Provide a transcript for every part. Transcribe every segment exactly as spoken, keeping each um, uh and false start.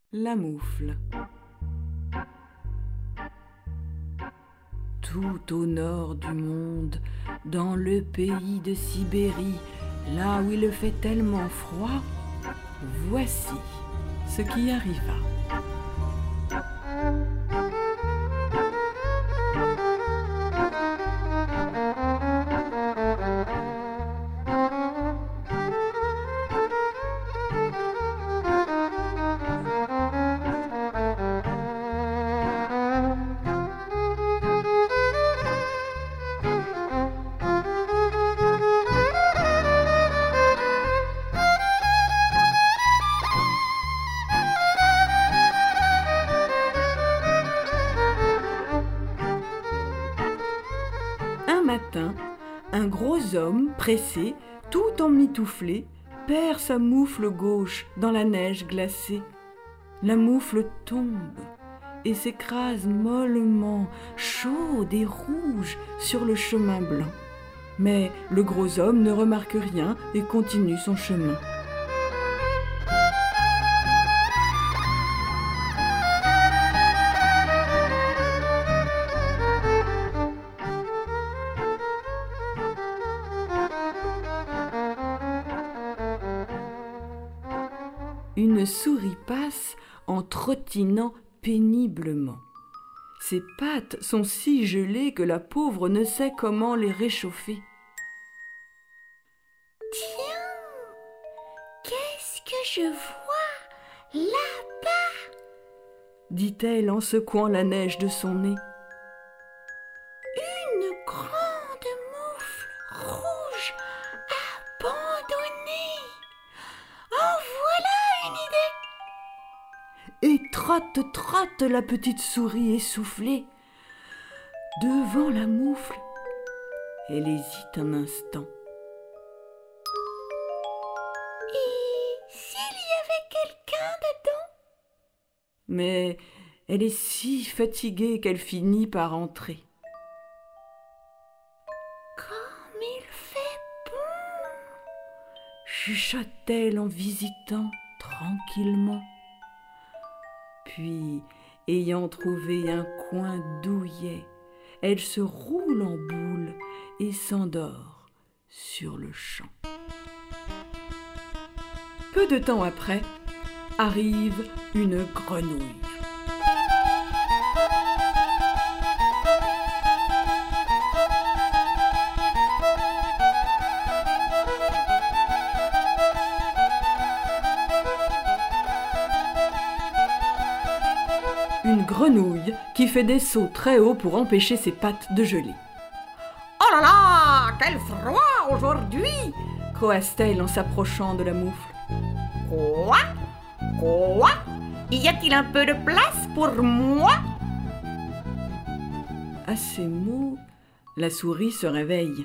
La moufle. Tout au nord du monde, dans le pays de Sibérie, là où il fait tellement froid, voici ce qui arriva. Un matin, un gros homme, pressé, tout emmitouflé, perd sa moufle gauche dans la neige glacée. La moufle tombe et s'écrase mollement, chaude et rouge, sur le chemin blanc. Mais le gros homme ne remarque rien et continue son chemin. Une souris passe en trottinant péniblement. Ses pattes sont si gelées que la pauvre ne sait comment les réchauffer. Tiens, qu'est-ce que je vois là-bas? Dit-elle en secouant la neige de son nez. Une grande moufle rouge abandonnée. En voilà une idée. Et trotte, trotte la petite souris essoufflée. Devant la moufle, elle hésite un instant. Et s'il y avait quelqu'un dedans? Mais elle est si fatiguée qu'elle finit par entrer. Comme il fait bon! Chuchote-t-elle en visitant tranquillement. Puis, ayant trouvé un coin douillet, elle se roule en boule et s'endort sur le champ. Peu de temps après, arrive une grenouille. Une grenouille qui fait des sauts très hauts pour empêcher ses pattes de geler. Oh là là, quel froid aujourd'hui! Coasse-t-elle en s'approchant de la moufle. Quoi? Quoi? Y a-t-il un peu de place pour moi? À ces mots, la souris se réveille.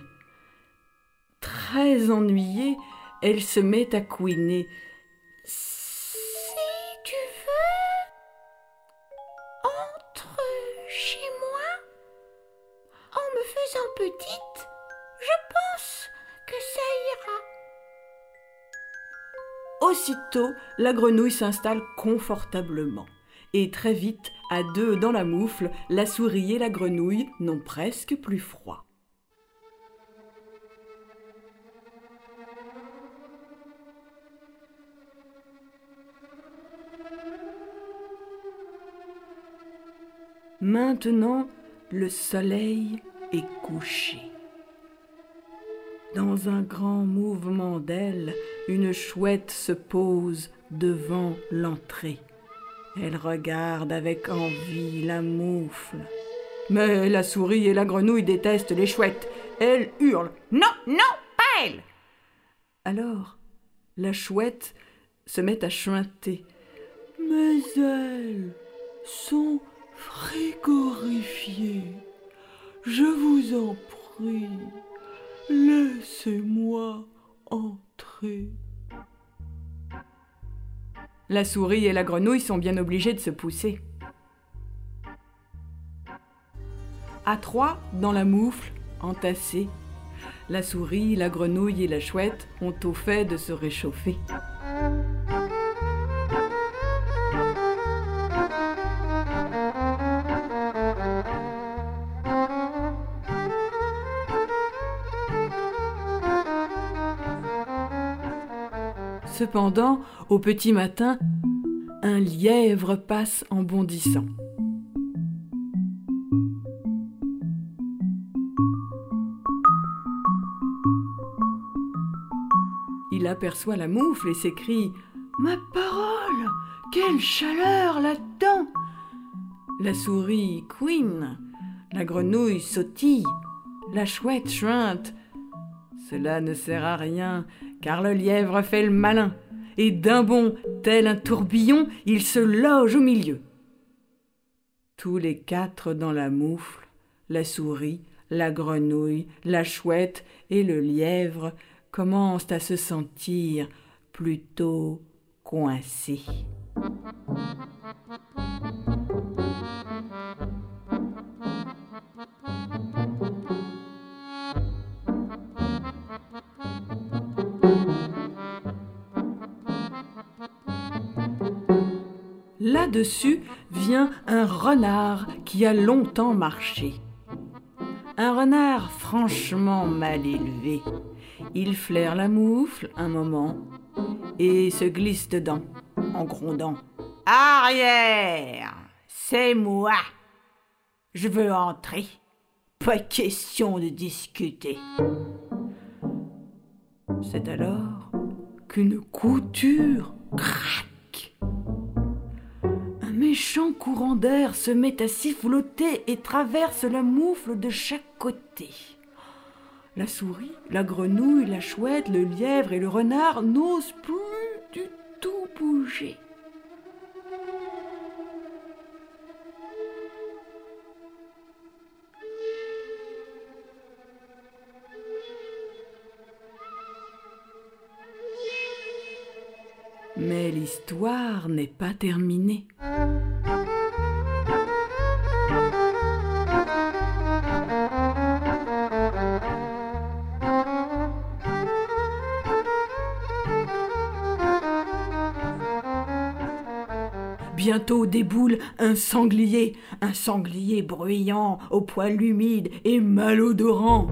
Très ennuyée, elle se met à couiner. Si tu veux, entre chez moi. En me faisant petite, je pense que ça ira. Aussitôt, la grenouille s'installe confortablement. Et très vite, à deux dans la moufle, la souris et la grenouille n'ont presque plus froid. Maintenant, le soleil est couché. Dans un grand mouvement d'ailes, une chouette se pose devant l'entrée. Elle regarde avec envie la moufle. Mais la souris et la grenouille détestent les chouettes. Elles hurlent « Non, non, pas elle !» Alors, la chouette se met à chuinter. « Mais elles sont frigorifiées. Je vous en prie, laissez-moi entrer. » La souris et la grenouille sont bien obligées de se pousser. À trois, dans la moufle, entassée, la souris, la grenouille et la chouette ont au fait de se réchauffer. Cependant, au petit matin, un lièvre passe en bondissant. Il aperçoit la moufle et s'écrie « Ma parole, quelle chaleur là-dedans !» La souris couine, la grenouille sautille, la chouette chuinte. Cela ne sert à rien, car le lièvre fait le malin, et d'un bond, tel un tourbillon, il se loge au milieu. Tous les quatre dans la moufle, la souris, la grenouille, la chouette et le lièvre commencent à se sentir plutôt coincés. Là-dessus vient un renard qui a longtemps marché. Un renard franchement mal élevé. Il flaire la moufle un moment et se glisse dedans en grondant. « Arrière, c'est moi. Je veux entrer. Pas question de discuter. » C'est alors qu'une couture craque. Un méchant courant d'air se met à siffloter et traverse la moufle de chaque côté. La souris, la grenouille, la chouette, le lièvre et le renard n'osent plus du tout bouger. Mais l'histoire n'est pas terminée. Bientôt déboule un sanglier, un sanglier bruyant, au poil humide et malodorant.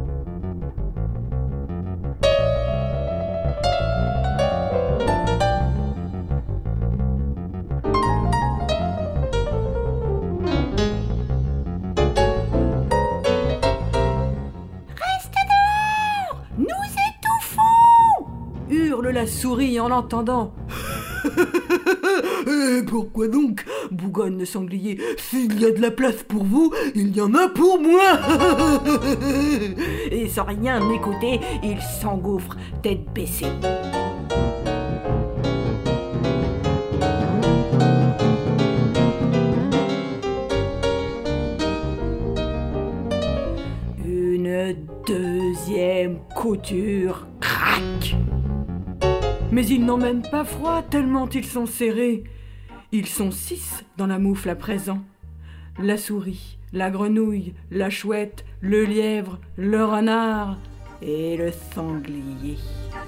Hurle la souris en l'entendant. Et pourquoi donc, bougonne le sanglier, s'il y a de la place pour vous, il y en a pour moi. Et sans rien écouter, il s'engouffre tête baissée. Une deuxième couture craque. Mais ils n'ont même pas froid tellement ils sont serrés. Ils sont six dans la moufle à présent. La souris, la grenouille, la chouette, le lièvre, le renard et le sanglier.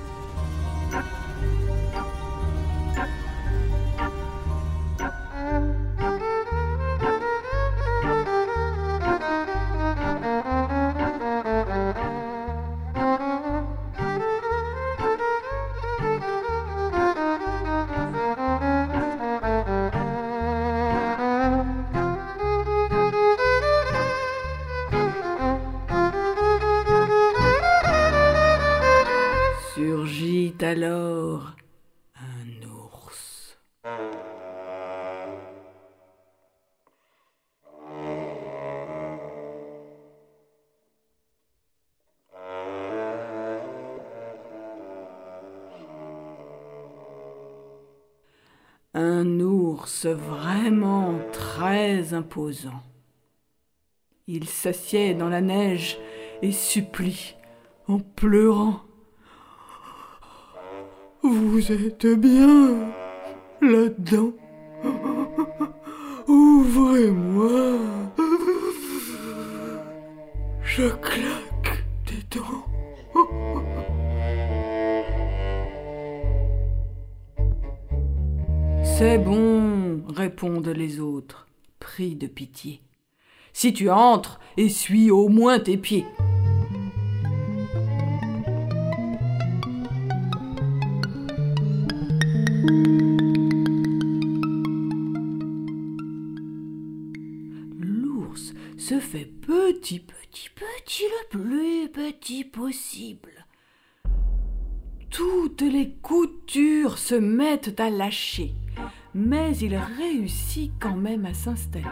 Surgit alors un ours. Un ours vraiment très imposant. Il s'assied dans la neige et supplie en pleurant. Vous êtes bien là-dedans. Ouvrez-moi. Je claque des dents. C'est bon, répondent les autres, pris de pitié. Si tu entres, essuie au moins tes pieds. fait petit, petit, petit, le plus petit possible. Toutes les coutures se mettent à lâcher, mais il réussit quand même à s'installer.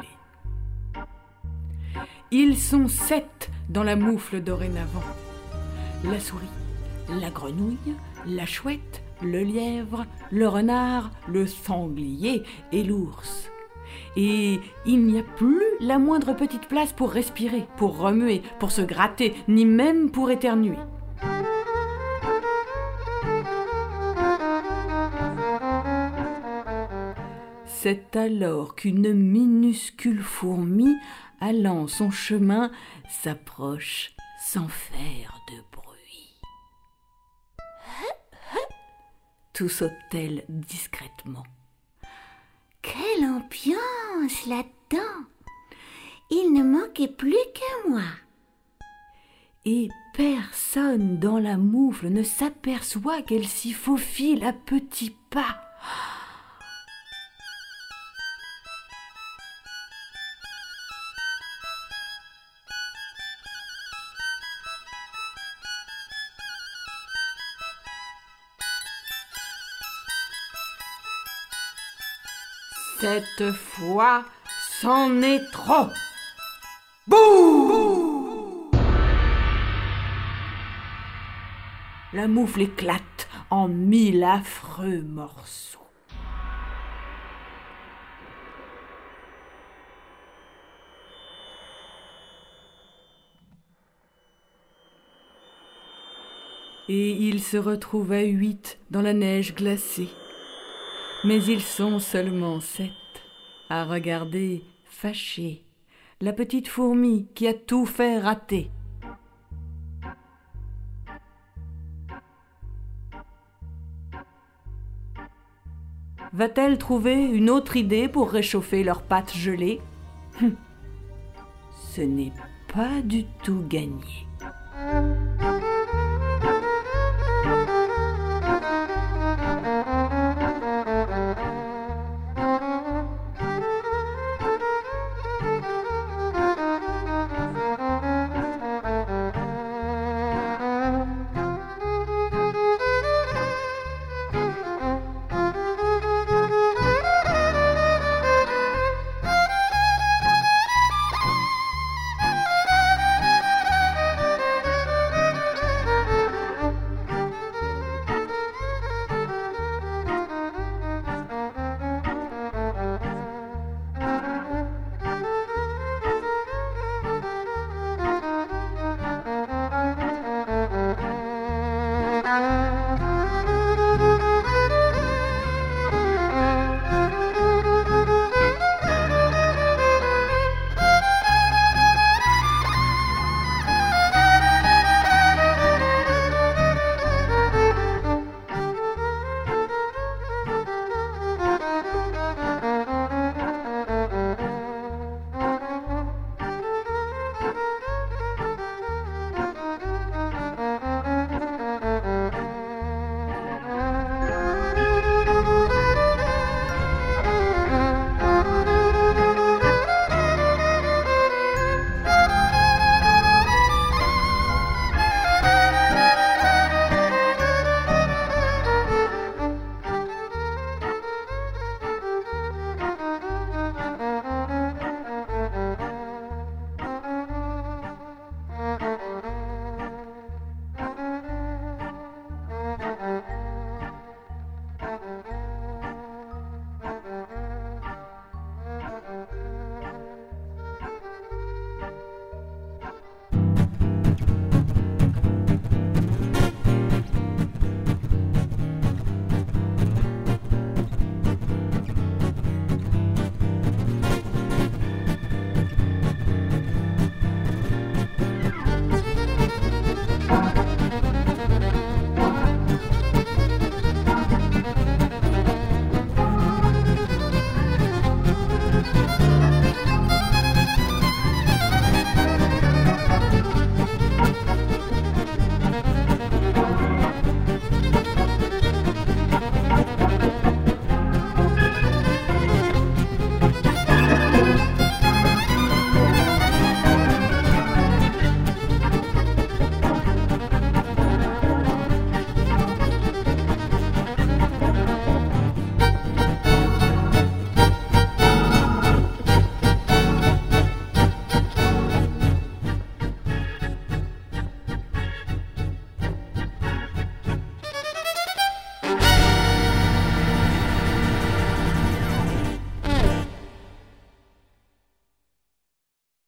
Ils sont sept dans la moufle dorénavant. La souris, la grenouille, la chouette, le lièvre, le renard, le sanglier et l'ours. Et il n'y a plus la moindre petite place pour respirer, pour remuer, pour se gratter, ni même pour éternuer. C'est alors qu'une minuscule fourmi, allant son chemin, s'approche sans faire de bruit. Tout saute-t-elle discrètement. Quelle ambiance là-dedans! Il ne manquait plus que moi. Et personne dans la moufle ne s'aperçoit qu'elle s'y faufile à petits pas. Cette fois, c'en est trop. Bouh! La moufle éclate en mille affreux morceaux. Et ils se retrouvent à huit dans la neige glacée. Mais ils sont seulement sept à regarder fâchés la petite fourmi qui a tout fait rater. Va-t-elle trouver une autre idée pour réchauffer leurs pattes gelées ? Ce n'est pas du tout gagné.